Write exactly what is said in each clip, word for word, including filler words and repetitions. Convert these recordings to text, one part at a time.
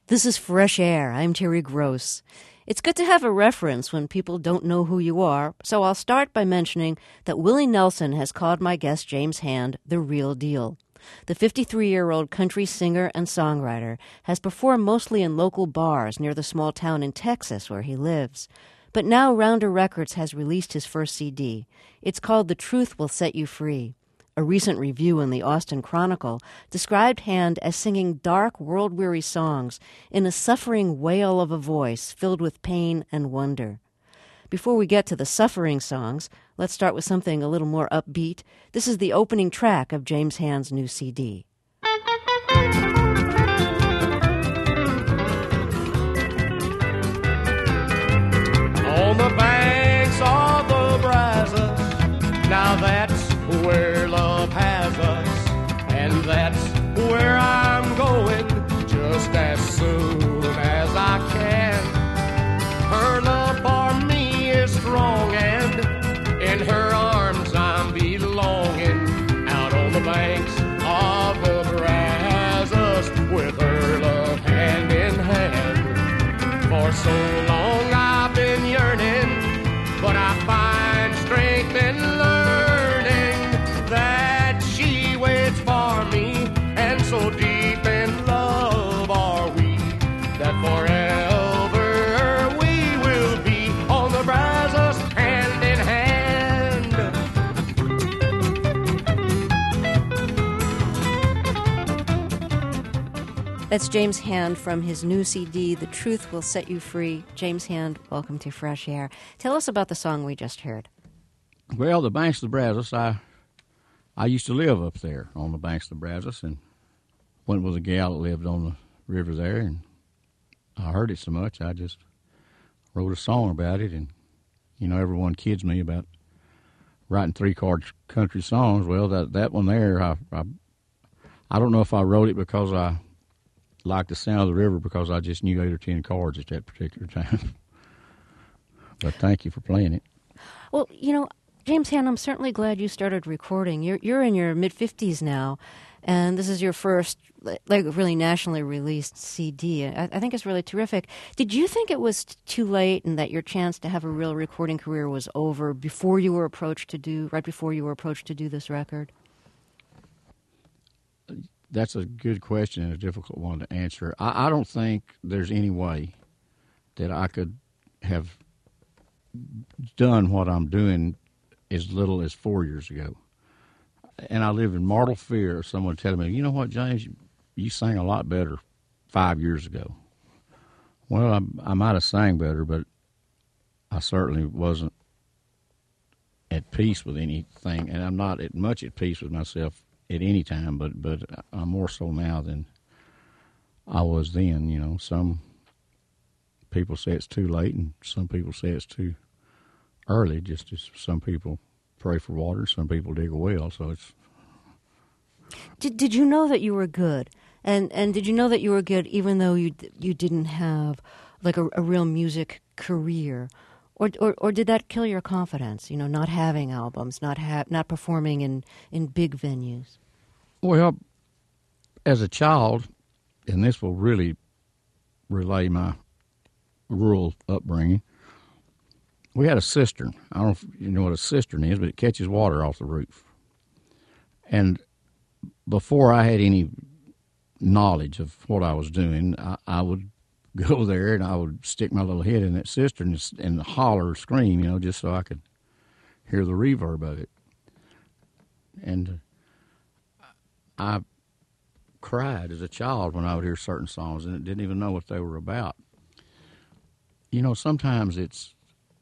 This is Fresh Air. I'm Terry Gross. It's good to have a reference when people don't know who you are, so I'll start by mentioning that Willie Nelson has called my guest James Hand the real deal. The fifty-three-year-old country singer and songwriter has performed mostly in local bars near the small town in Texas where he lives. But now Rounder Records has released his first C D. It's called The Truth Will Set You Free. A recent review in the Austin Chronicle described Hand as singing dark, world-weary songs in a suffering wail of a voice filled with pain and wonder. Before we get to the suffering songs, let's start with something a little more upbeat. This is the opening track of James Hand's new C D. On the banks of the Brazos, now that's where love has us, and that's where I'm going just as soon as I can. Her love for me is strong, and in her arms I'm belonging, out on the banks of the Brazos with her love hand in hand. For so long I've been yearning, but I find strength in learning that she waits for me, and so deep in love are we that forever we will be on the Brazos hand in hand. That's James Hand from his new C D, The Truth Will Set You Free. James Hand, welcome to Fresh Air. Tell us about the song we just heard. Well, the banks of the Brazos, I I used to live up there on the banks of the Brazos, and went with a gal that lived on the river there, and I heard it so much I just wrote a song about it. And you know, everyone kids me about writing three-chord country songs. Well, that that one there, I, I I don't know if I wrote it because I liked the sound of the river, because I just knew eight or ten chords at that particular time. But thank you for playing it. Well, you know, James Hand, I'm certainly glad you started recording. You're you're in your mid-fifties now, and this is your first, like, really nationally released C D. I, I think it's really terrific. Did you think it was t- too late, and that your chance to have a real recording career was over before you were approached to do, right before you were approached to do this record? That's a good question and a difficult one to answer. I, I don't think there's any way that I could have done what I'm doing as little as four years ago. And I live in mortal fear of someone telling me, you know what, James, you, you sang a lot better five years ago. Well, I, I might have sang better, but I certainly wasn't at peace with anything, and I'm not at much at peace with myself at any time, but, but I'm more so now than I was then. You know, some people say it's too late, and some people say it's too early, just as some people pray for water, some people dig a well, so it's... Did Did you know that you were good? And and did you know that you were good even though you you didn't have, like, a, a real music career? Or, or or did that kill your confidence, you know, not having albums, not ha- not performing in, in big venues? Well, as a child, and this will really relay my rural upbringing, we had a cistern. I don't know if you know what a cistern is, but it catches water off the roof. And before I had any knowledge of what I was doing, I, I would go there and I would stick my little head in that cistern and, and holler or scream, you know, just so I could hear the reverb of it. And I cried as a child when I would hear certain songs and didn't even know what they were about. You know, sometimes it's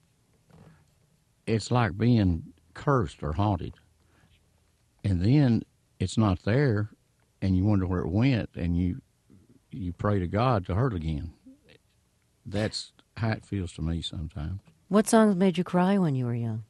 it's like being cursed or haunted. And then it's not there, and you wonder where it went, and you you pray to God to hear it again. That's how it feels to me sometimes. What songs made you cry when you were young?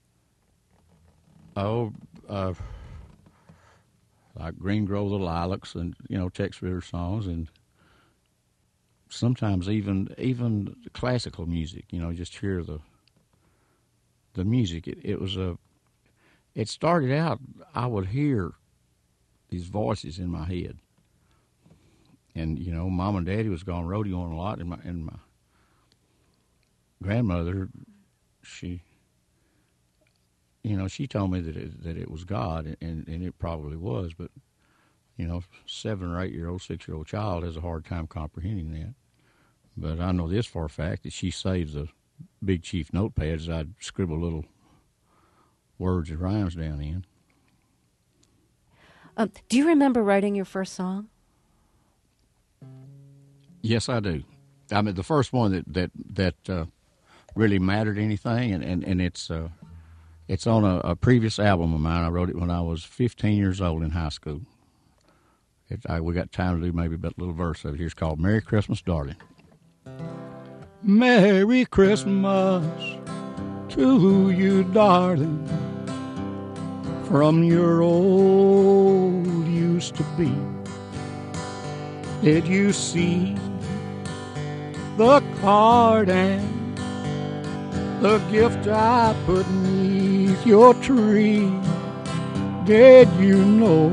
Oh, uh, like Green Grove Little Ilex and, you know, Tex Ritter songs, and sometimes even even classical music, you know, just hear the the music. It, it was a, it started out, I would hear these voices in my head. and you know, Mom and Daddy was gone rodeoing a lot, and my and my grandmother, she, you know, she told me that it, that it was God, and and it probably was, but you know, seven or eight year old, six year old child has a hard time comprehending that. But I know this for a fact that she saved the Big Chief notepads I'd scribble little words and rhymes down in. Um, do you remember writing your first song? Yes, I do. I mean, the first one that that that uh, really mattered anything, and, and, and it's uh, it's on a, a previous album of mine. I wrote it when I was fifteen years old in high school. It, I, we got time to do maybe a little verse of it. Here's called "Merry Christmas, Darling." Merry Christmas to you, darling, from your old used to be. Did you see the card and the gift I put beneath your tree? Did you know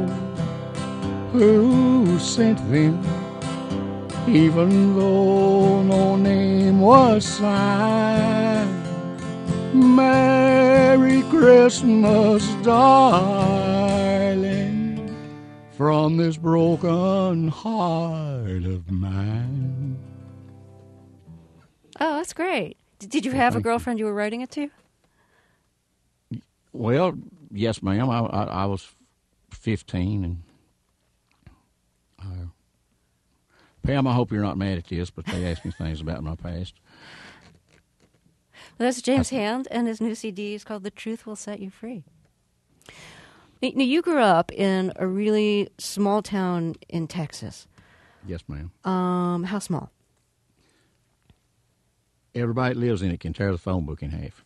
who sent them, even though no name was signed? Merry Christmas, darling, from this broken heart of mine. Oh, that's great. Did you have a girlfriend you were writing it to? Well, yes, ma'am. I, I, I was fifteen, and uh, Pam, I hope you're not mad at this, but they asked me things about my past. Well, that's James Hand, and his new C D is called "The Truth Will Set You Free." Now, you grew up in a really small town in Texas. Yes, ma'am. Um, how small? Everybody that lives in it can tear the phone book in half.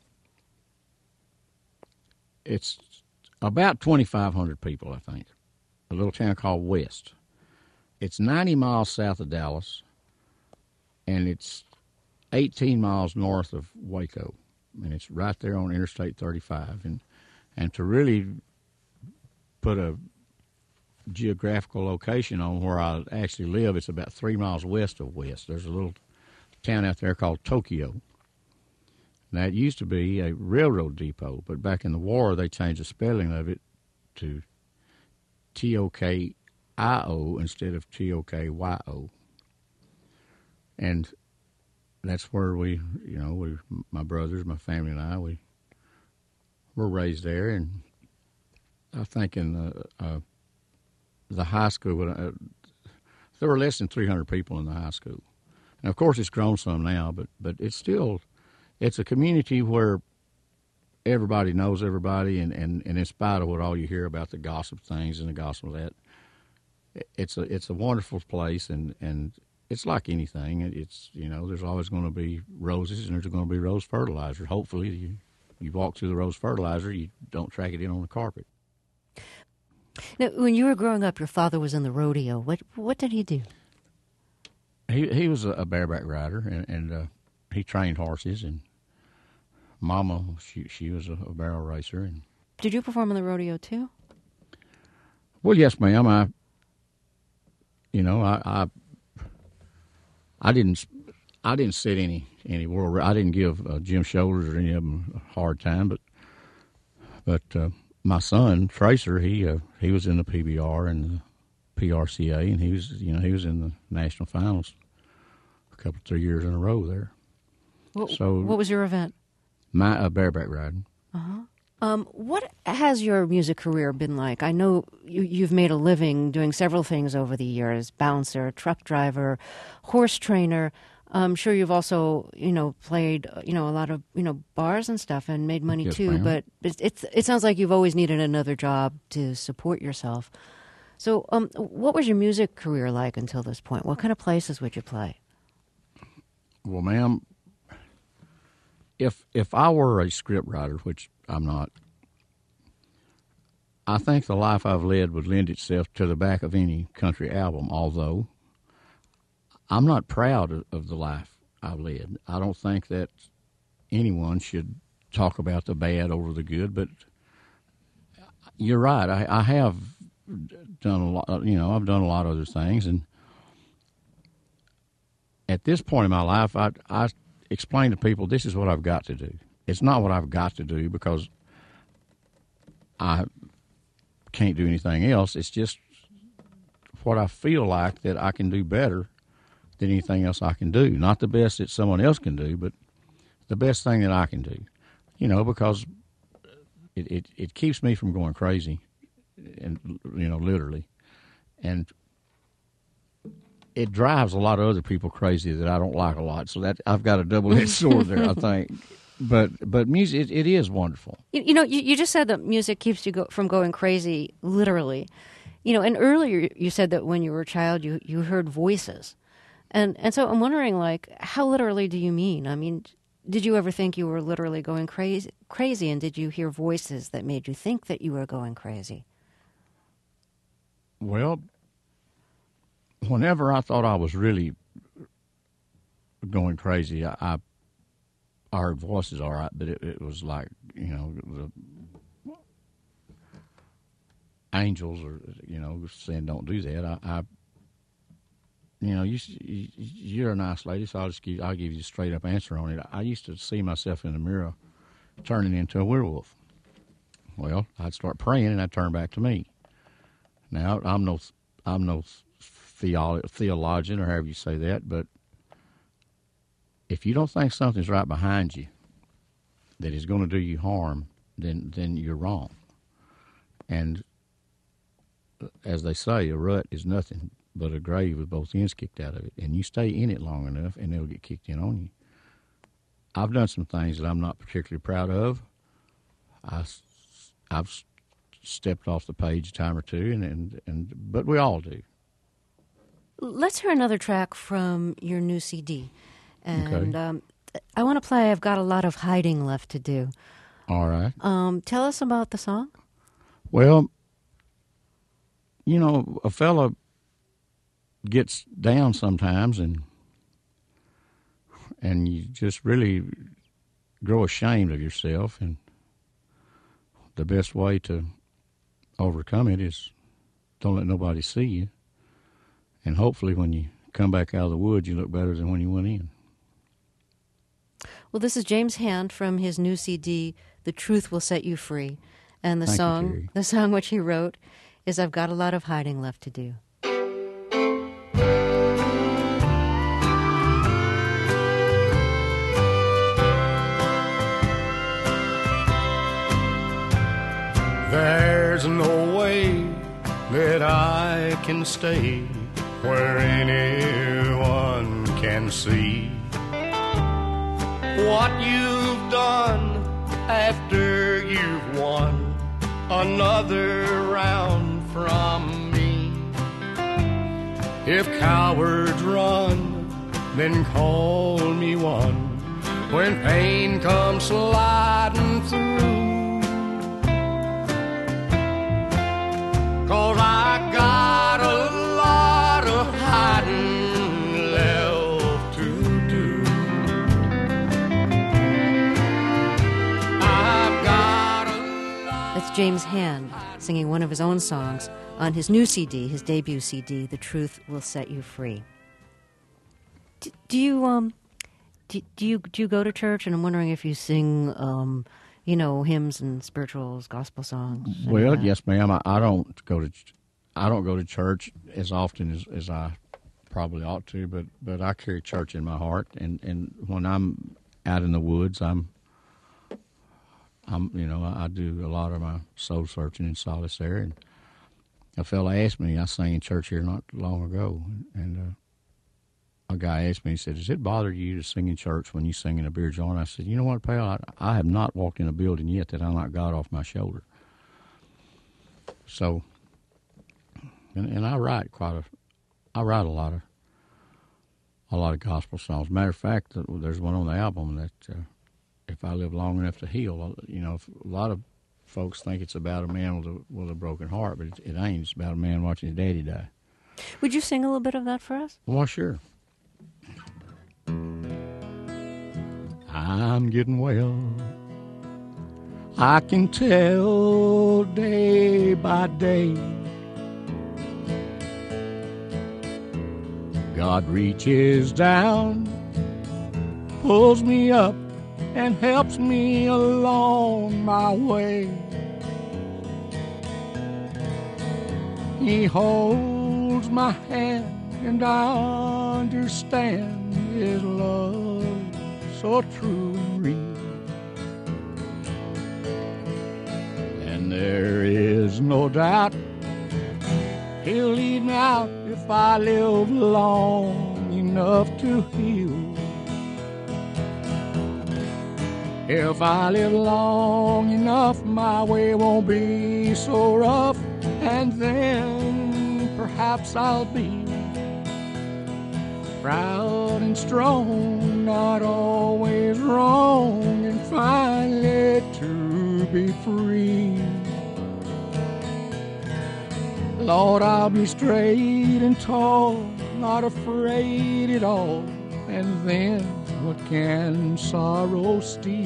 It's about twenty-five hundred people, I think. A little town called West. It's ninety miles south of Dallas, and it's eighteen miles north of Waco, and it's right there on Interstate thirty-five. And and to really put a geographical location on where I actually live, it's about three miles west of West. There's a little town out there called Tokyo. Now, it used to be a railroad depot, but back in the war, they changed the spelling of it to T O K I O instead of T O K Y O. And that's where we, you know, we, my brothers, my family and I, we were raised there. And I think in the, uh, the high school, uh, there were less than three hundred people in the high school. And of course, it's grown some now, but, but it's still, it's a community where everybody knows everybody, and, and, and in spite of what all you hear about the gossip things and the gossip of that, it's a it's a wonderful place, and, and it's like anything. It's, you know, there's always going to be roses, and there's going to be rose fertilizer. Hopefully, you, you walk through the rose fertilizer, you don't track it in on the carpet. Now, when you were growing up, your father was in the rodeo. What what did he do? He he was a bareback rider, and, and uh, he trained horses. And Mama, she she was a, a barrel racer. And did you perform in the rodeo too? Well, yes, ma'am. I, you know, I I, I didn't I didn't set any any world. I didn't give uh, Jim Shoulders or any of them a hard time, but but uh, my son Tracer, he uh, he was in the P B R and the P R C A, and he was, you know, he was in the national finals a couple three years in a row there. What, so what was your event? My uh, bareback riding. Uh-huh. Um, what has your music career been like? I know you, you've made a living doing several things over the years: bouncer, truck driver, horse trainer. I'm sure you've also, you know, played, you know, a lot of, you know, bars and stuff and made money yes, too. ma'am. But it's, it's it sounds like you've always needed another job to support yourself. So, um, what was your music career like until this point? What kind of places would you play? Well, ma'am, if if I were a script writer, which I'm not, I think the life I've led would lend itself to the back of any country album, although I'm not proud of, of the life I've led. I don't think that anyone should talk about the bad over the good, but you're right. I, I have done a lot, you know, I've done a lot of other things, and at this point in my life, I, I explain to people, this is what I've got to do. It's not what I've got to do because I can't do anything else. It's just what I feel like that I can do better than anything else I can do. Not the best that someone else can do, but the best thing that I can do. You know, because it, it, it keeps me from going crazy, and you know, literally. And it drives a lot of other people crazy that I don't like a lot. So that I've got a double-edged sword there, I think. But but music, it, it is wonderful. You, you know, you, you just said that music keeps you go, from going crazy, literally. You know, and earlier you said that when you were a child, you, you heard voices. And and so I'm wondering, like, how literally do you mean? I mean, did you ever think you were literally going crazy, crazy, and did you hear voices that made you think that you were going crazy? Well, whenever I thought I was really going crazy, I, I, I heard voices all right, but it, it was like, you know, the angels or, you know, saying don't do that. I, I you know, you, you, you're a nice lady, so I'll just give, I'll give you a straight up answer on it. I used to see myself in the mirror turning into a werewolf. Well, I'd start praying and I'd turn back to me. Now, I'm no, I'm no theolo- theologian or however you say that, but if you don't think something's right behind you that is going to do you harm, then then you're wrong. And as they say, a rut is nothing but a grave with both ends kicked out of it. And you stay in it long enough, and it'll get kicked in on you. I've done some things that I'm not particularly proud of. I, I've stepped off the page a time or two, and, and, and but we all do. Let's hear another track from your new C D. And Okay. um, I want to play I've Got a Lot of Hiding Left to Do. All right. Um, tell us about the song. Well, you know, a fella gets down sometimes, and and you just really grow ashamed of yourself, and the best way to overcome it is don't let nobody see you, and hopefully when you come back out of the woods, you look better than when you went in. Well, this is James Hand from his new C D, The Truth Will Set You Free. And the Thank you, song, Terry. the song which he wrote is I've Got a Lot of Hiding Left to Do. There's no way that I can stay where anyone can see what you've done after you've won another round from me. If cowards run, then call me one when pain comes sliding through. 'Cause I got a lot of hiding left to do. I've got a lot. That's James Hand singing one of his own songs on his new C D, his debut C D, The Truth Will Set You Free. Do, do you um, do, do you do you go to church? And I'm wondering if you sing, um, you know, hymns and spirituals, gospel songs. any of Well, that? yes, ma'am. I, I don't go to ch- I don't go to church as often as, as I probably ought to, but, but I carry church in my heart, and, and when I'm out in the woods, I'm I'm you know I, I do a lot of my soul searching in solace there. And a fella asked me, I sang in church here not long ago, and uh, a guy asked me, he said, "Does it bother you to sing in church when you sing in a beer joint?" I said, "You know what, pal? I, I have not walked in a building yet that I not got off my shoulder." So. And, and I write quite a, I write a lot of, a lot of gospel songs. Matter of fact, there's one on the album that, uh, if I live long enough to heal, you know, a lot of folks think it's about a man with a with a broken heart, but it, it ain't. It's about a man watching his daddy die. Would you sing a little bit of that for us? Well, sure. I'm getting well. I can tell day by day. God reaches down, pulls me up, and helps me along my way. He holds my hand, and I understand His love so true and real. And there is no doubt He'll lead me out if I live long enough to heal. If I live long enough, my way won't be so rough, and then perhaps I'll be proud and strong, not always wrong, and finally to be free. Lord, I'll be straight and tall, not afraid at all, and then what can sorrow steal?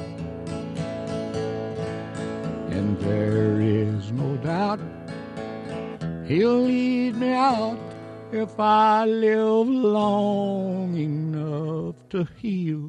And there is no doubt He'll lead me out if I live long enough to heal.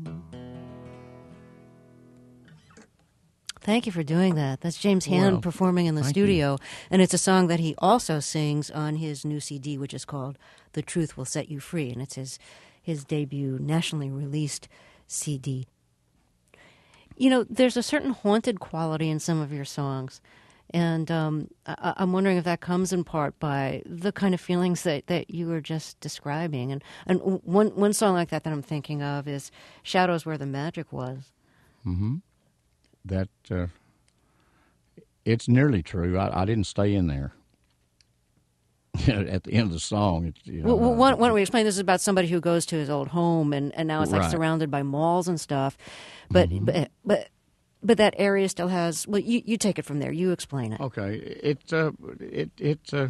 Thank you for doing that. That's James Hand Well, performing in the thank studio. you. And it's a song that he also sings on his new C D, which is called The Truth Will Set You Free. And it's his, his debut nationally released C D. You know, there's a certain haunted quality in some of your songs. And um, I, I'm wondering if that comes in part by the kind of feelings that, that you were just describing. And, and one, one song like that that I'm thinking of is Shadows Where the Magic Was. Mm-hmm. That, uh, it's nearly true. I, I didn't stay in there. At the end of the song. It's, you know, well, why, why don't we explain? This is about somebody who goes to his old home, and, and now it's like Right. surrounded by malls and stuff. But Mm-hmm. but but but that area still has. Well, you, you take it from there. You explain it. Okay, it uh, it it uh,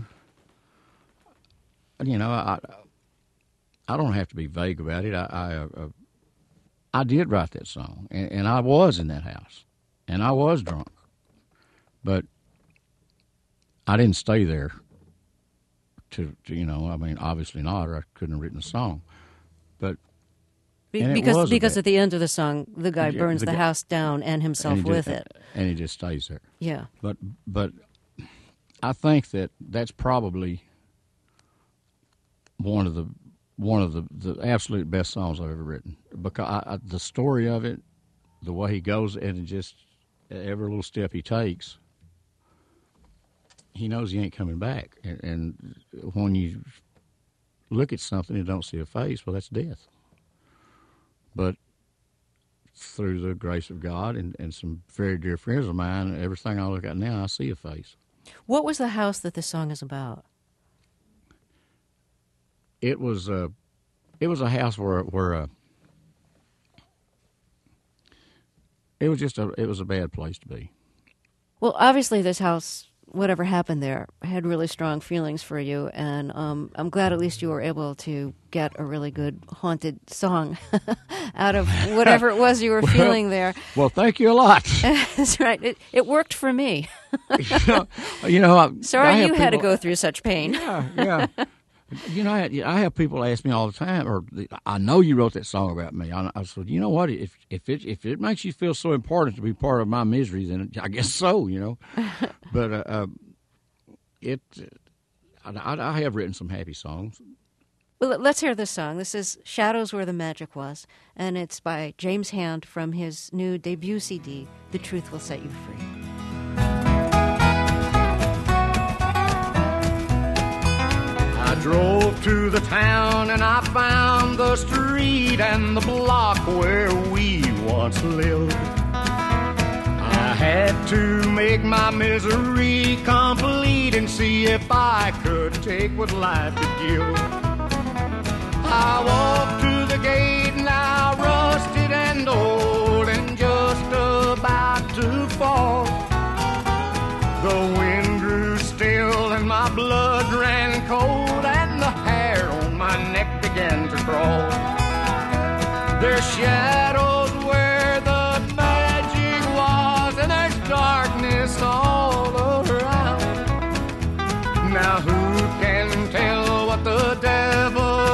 you know, I I don't have to be vague about it. I I, uh, I did write that song, and, and I was in that house, and I was drunk, but I didn't stay there. To, to you know, I mean, obviously not, or I couldn't have written a song, but. Be- And it because was a because bit- at the end of the song, the guy Yeah, burns the the, guy- house down and himself and he with just, it. and he just stays there. Yeah. But but I think that that's probably one of the one of the, the absolute best songs I've ever written, because I, I, the story of it, the way he goes, and it just every little step he takes, he knows he ain't coming back. And, and when you look at something and don't see a face, well, that's death. But through the grace of God and, and some very dear friends of mine, everything I look at now, I see a face. What was the house that this song is about? It was a, it was a house where where a, it was just a it was a bad place to be. Well, obviously, this house, whatever happened there, had really strong feelings for you, and um, I'm glad at least you were able to get a really good haunted song out of whatever it was you were Well, feeling there. Well, thank you a lot. That's right. It, it worked for me. you know, you know I, Sorry I have you had to people- go through such pain. Yeah, yeah. You know, I, I have people ask me all the time, or I know you wrote that song about me. I, I said, you know what? If if it if it makes you feel so important to be part of my misery, then I guess so. You know, but uh, uh, it. I, I have written some happy songs. Well, let's hear this song. This is Shadows Where the Magic Was, and it's by James Hand from his new debut C D, The Truth Will Set You Free. I drove to the town and I found the street and the block where we once lived. I had to make my misery complete and see if I could take what life could give. I walked to the gate, now rusted and old and just about to fall. The wind grew still and my blood ran cold and the hair on my neck began to crawl. There's shadows where the magic was and there's darkness all around. Now who can tell what the devil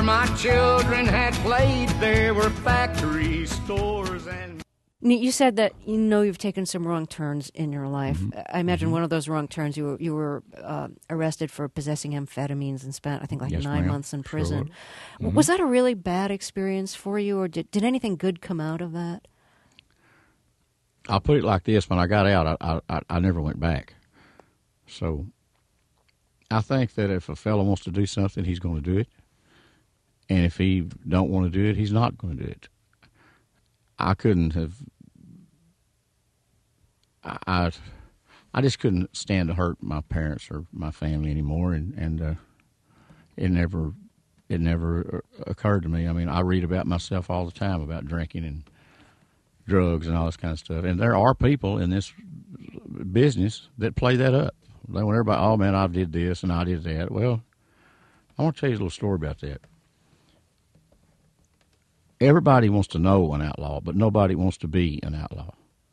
my children had played, there were factory stores and... You said that you know you've taken some wrong turns in your life. Mm-hmm. I imagine mm-hmm. one of those wrong turns, you were, you were uh, arrested for possessing amphetamines and spent, I think, like yes, nine ma'am. months in prison. Sure. Mm-hmm. Was that a really bad experience for you, or did, did anything good come out of that? I'll put it like this. When I got out, I, I, I never went back. So I think that if a fellow wants to do something, he's going to do it. And if he don't want to do it, he's not going to do it. I couldn't have... I, I just couldn't stand to hurt my parents or my family anymore, and and uh, it never, it never occurred to me. I mean, I read about myself all the time about drinking and drugs and all this kind of stuff, and there are people in this business that play that up. They want everybody, oh man, I did this and I did that. Well, I want to tell you a little story about that. Everybody wants to know an outlaw, but nobody wants to be an outlaw.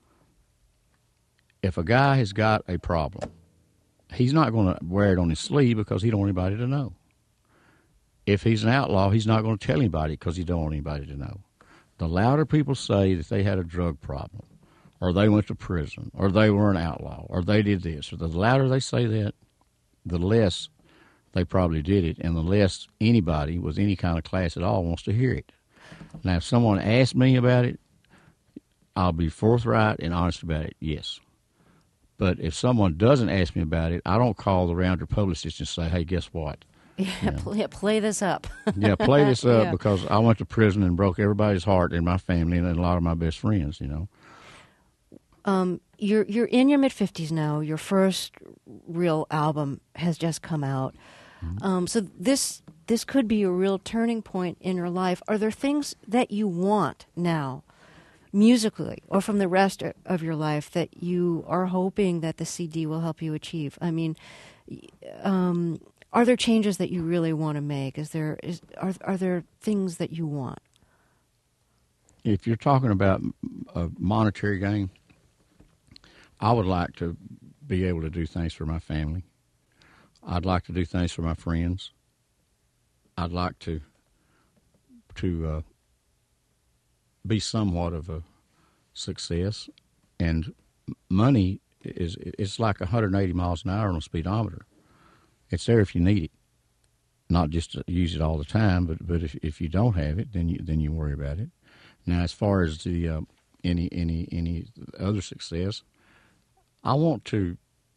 If a guy has got a problem, he's not going to wear it on his sleeve because he don't want anybody to know. If he's an outlaw, he's not going to tell anybody because he don't want anybody to know. The louder people say that they had a drug problem, or they went to prison, or they were an outlaw, or they did this, or the louder they say that, the less they probably did it, and the less anybody with any kind of class at all wants to hear it. Now, if someone asks me about it, I'll be forthright and honest about it, yes. But if someone doesn't ask me about it, I don't call the Rounder publicist and say, hey, guess what? Yeah, you know? play, play this up. yeah, play this up yeah. because I went to prison and broke everybody's heart in my family and a lot of my best friends, you know. Um, you're you're in your mid fifties now. Your first real album has just come out. Mm-hmm. Um, so this this could be a real turning point in your life. Are there things that you want now, musically or from the rest of your life, that you are hoping that the C D will help you achieve? I mean, um, are there changes that you really want to make? Is there is are are there things that you want? If you're talking about a monetary gain, I would like to be able to do things for my family. I'd like to do things for my friends. I'd like to to uh, be somewhat of a success. And money is it's like one hundred eighty miles an hour on a speedometer. It's there if you need it, not just to use it all the time. But but if if you don't have it, then you then you worry about it. Now, as far as the uh, any any any other success, I want to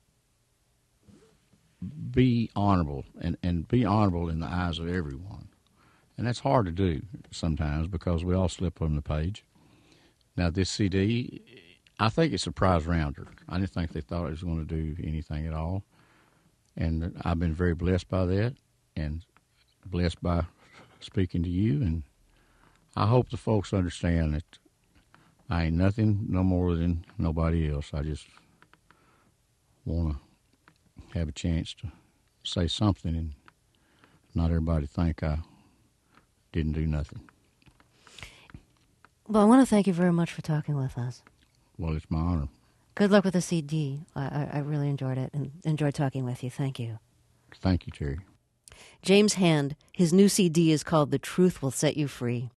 be honorable and, and be honorable in the eyes of everyone. And that's hard to do sometimes because we all slip on the page. Now, this C D, I think it surprised Rounder. I didn't think they thought it was going to do anything at all. And I've been very blessed by that and blessed by speaking to you. And I hope the folks understand that I ain't nothing no more than nobody else. I just want to have a chance to say something and not everybody think I didn't do nothing. Well, I want to thank you very much for talking with us. Well, it's my honor. Good luck with the C D. I, I really enjoyed it and enjoyed talking with you. Thank you. Thank you, Terry. James Hand, his new C D is called The Truth Will Set You Free.